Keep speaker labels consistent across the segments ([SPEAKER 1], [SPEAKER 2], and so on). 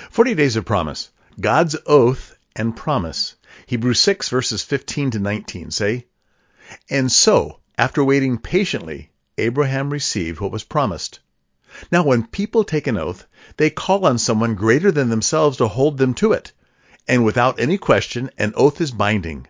[SPEAKER 1] 40 Days of Promise. God's oath and promise. Hebrews 6 verses 15 to 19 say, "And so, after waiting patiently, Abraham received what was promised. Now when people take an oath, they call on someone greater than themselves to hold them to it. And without any question, an oath is binding.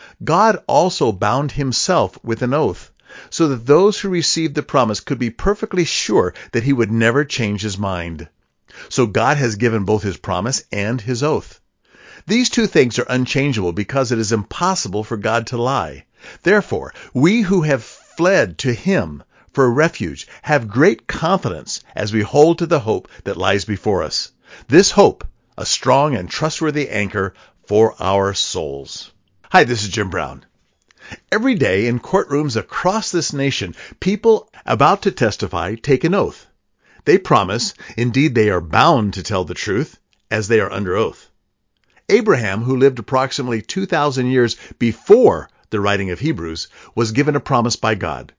[SPEAKER 1] God also bound himself with an oath, so that those who received the promise could be perfectly sure that he would never change his mind. So God has given both his promise and his oath. These two things are unchangeable because it is impossible for God to lie. Therefore, we who have fled to him for refuge have great confidence as we hold to the hope that lies before us. This hope, a strong and trustworthy anchor for our souls." Hi, this is Jim Brown. Every day in courtrooms across this nation, people about to testify take an oath. They promise, indeed they are bound to tell the truth, as they are under oath. Abraham, who lived approximately 2,000 years before the writing of Hebrews, was given a promise by God.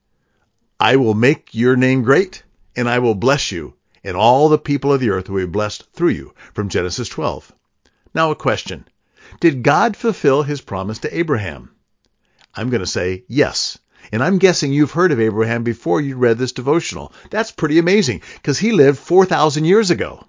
[SPEAKER 1] "I will make your name great, and I will bless you, and all the people of the earth will be blessed through you," from Genesis 12. Now a question. Did God fulfill his promise to Abraham? I'm going to say yes. And I'm guessing you've heard of Abraham before you read this devotional. That's pretty amazing, because he lived 4,000 years ago.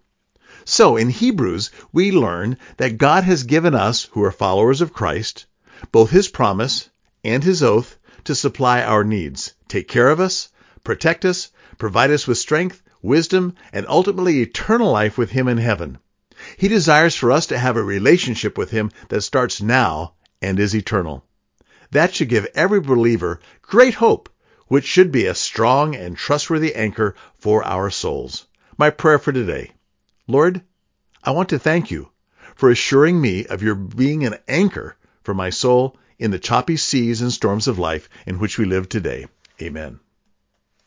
[SPEAKER 1] So in Hebrews, we learn that God has given us, who are followers of Christ, both his promise and his oath to supply our needs, take care of us, protect us, provide us with strength, wisdom, and ultimately eternal life with him in heaven. He desires for us to have a relationship with him that starts now and is eternal. That should give every believer great hope, which should be a strong and trustworthy anchor for our souls. My prayer for today: Lord, I want to thank you for assuring me of your being an anchor for my soul in the choppy seas and storms of life in which we live today. Amen.